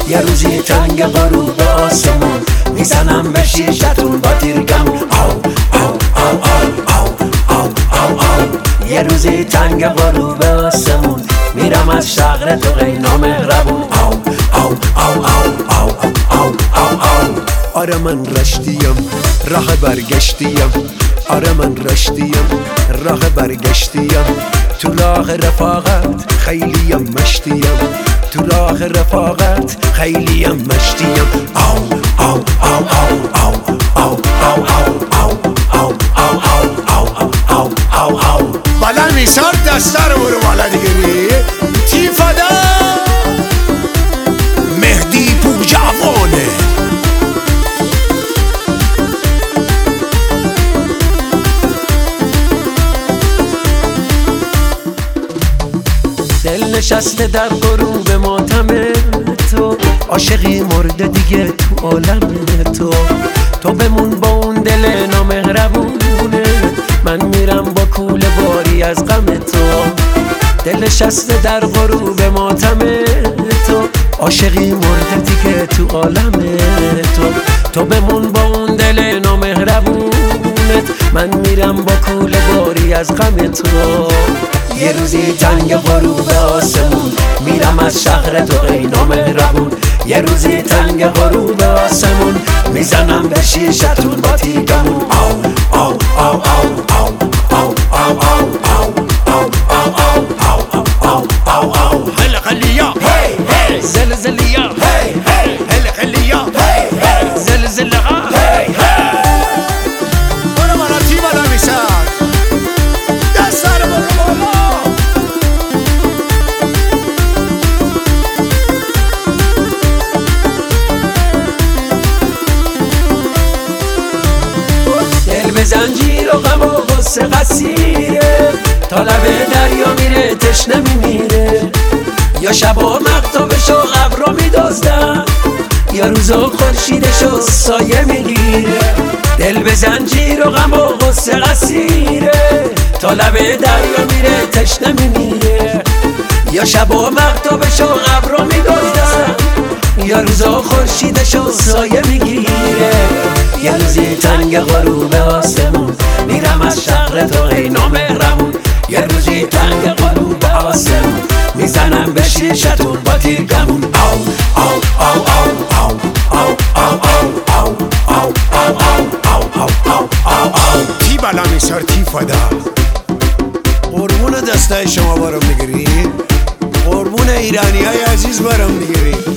یه روزی تنگ غروب آسمون میزنم به شیشتون با تیرگمون آو آو آو آو آو آو آو یه روزی تنگ غروب آسمون میرم از شهر تو غینا مهربون آو آو آو آو آو آو آو آو آره من رشتیم راه برگشتیم آره من رشتیم راه برگشتیم تو راه رفاقت خیلیم مشتیم تو راه رفاقت خیلیم مشتیم آو آو آو آو آو آو آو آو آو آو آو آو آو بالا میسار دسته رو برو بالا دیگری تیفادا مهدی پوجوانه دل نشسته در غروب ماتم تو عاشقی مرده دیگه تو عالم تو بمون با اون دل نامهربونه من میرم با کوله باری از غم تو دل نشسته در غروب ماتم تو عاشقی مرده دیگه تو عالم تو بمون با اون دل نامهربونت من میرم با کوله باری از غم تو یه روزی تنگ غروب آسمون میرم از شهر تو غینا مهربون یه روزی تنگ غروب آسمون میزنم به شیشتون با تیرگمون آو آو آو آو آو آو آو آو آو آو آو آو آو آو هلقلیا هی هی زلزلیا هی هی هلقلیا هی هی زلزلها هی هی برو بالا تی بالا میسار دسته رو برو بالا دل به زنجیر و غم و غصه قصیره تا لب دریا میره تشنه میمیره یا شبا مقتابشو ابرا میدزدن یا روزا خورشیدشو سایه میگیره دل به زنجیر و غم و غصه قصیره تا لب دریا میره تشنه میمیره یا شبا مقتابشو ابرا میدزدن یا روزا خورشیدشو سایه میگیره یه روزی تنگ غروب آسمون میرم از شهر تو غینا مهربون یه روزی تنگ غروب آسمون میزنم به شیشتون با تیرگمون آو آو آو آو آو آو آو آو آو آو آو آو آو آو تی بالا میسار تیفادا قربون دسته شما بارم دیگری قربون ایرانی های عزیز بارم دیگری